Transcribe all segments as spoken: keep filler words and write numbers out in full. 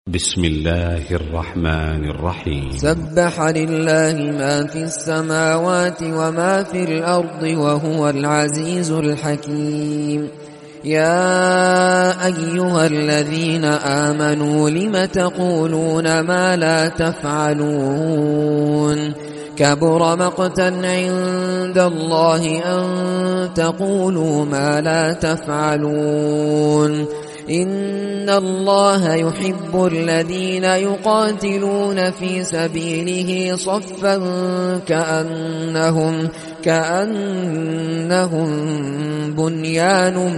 بسم الله الرحمن الرحيم. سبح لله ما في السماوات وما في الأرض وهو العزيز الحكيم. يا أيها الذين آمنوا لم تقولون ما لا تفعلون كبر مقتا عند الله أن تقولوا ما لا تفعلون. إن الله يحب الذين يقاتلون في سبيله صفا كأنهم كأنهم بنيان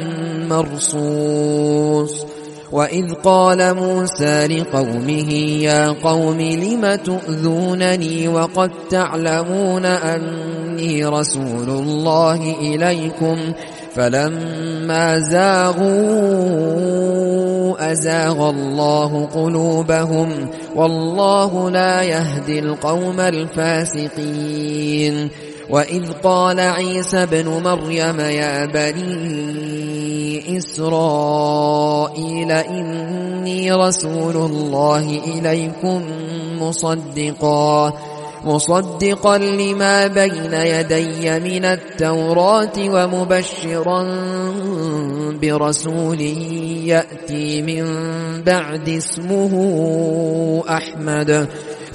مرصوص. وإذ قال موسى لقومه يا قوم لم تؤذونني وقد تعلمون أني رسول الله إليكم فلما زاغوا أزاغ الله قلوبهم والله لا يهدي القوم الفاسقين. وإذ قال عيسى ابن مريم يا بني إسرائيل إني رسول الله إليكم مصدقا مصدقا لما بين يدي من التوراة ومبشرا برسول يأتي من بعد اسمه أحمد.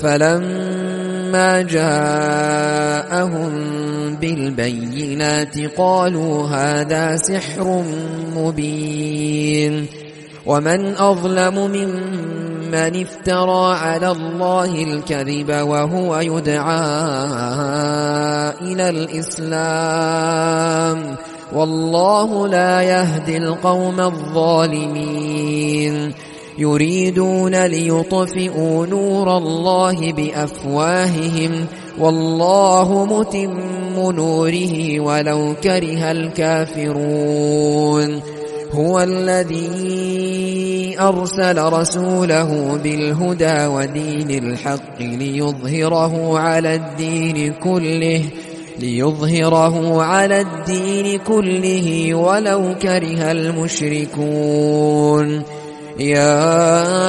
فلما جاءهم بالبينات قالوا هذا سحر مبين. ومن أظلم ممن افترى على الله الكذب وهو يدعى إلى الإسلام والله لا يهدي القوم الظالمين. يريدون ليطفئوا نور الله بأفواههم والله متم نوره ولو كره الكافرون. هو الذي أرسل رسوله بالهدى ودين الحق ليظهره على الدين كله ليظهره على الدين كله ولو كره المشركون. يا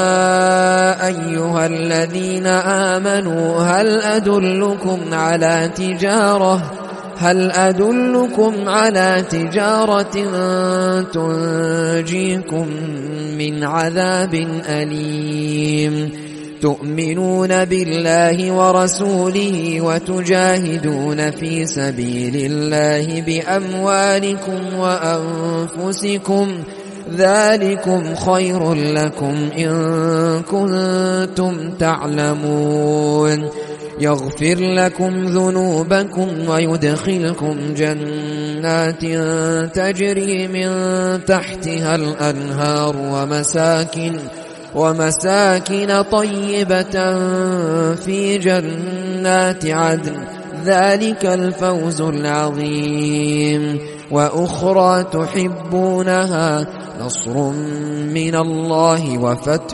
أيها الذين آمنوا هل أدلكم على تجارة هل أدلكم على تجارة تنجيكم من عذاب أليم تؤمنون بالله ورسوله وتجاهدون في سبيل الله بأموالكم وأنفسكم ذلكم خير لكم إن كنتم تعلمون. يغفر لكم ذنوبكم ويدخلكم جنات تجري من تحتها الأنهار ومساكن ومساكن طيبة في جنات عدن ذلك الفوز العظيم. وأخرى تحبونها نصر من الله وفتح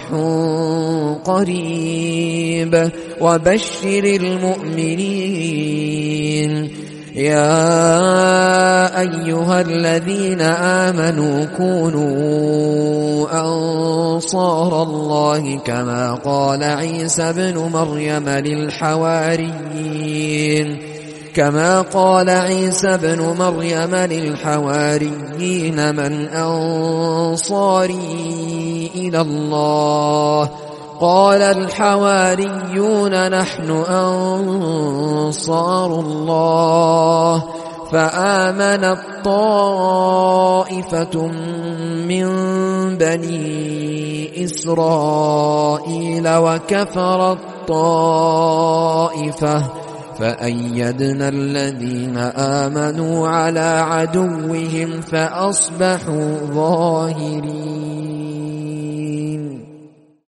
قريب وبشر المؤمنين. يا أيها الذين آمنوا كونوا أنصار الله كما قال عيسى ابن مريم للحواريين كما قال عيسى ابن مريم للحواريين من أنصاري إلى الله قال الحواريون نحن أنصار الله. فآمنت طائفة من بني إسرائيل وكفرت طائفة فأيدنا الذين آمنوا على عدوهم فأصبحوا ظاهرين.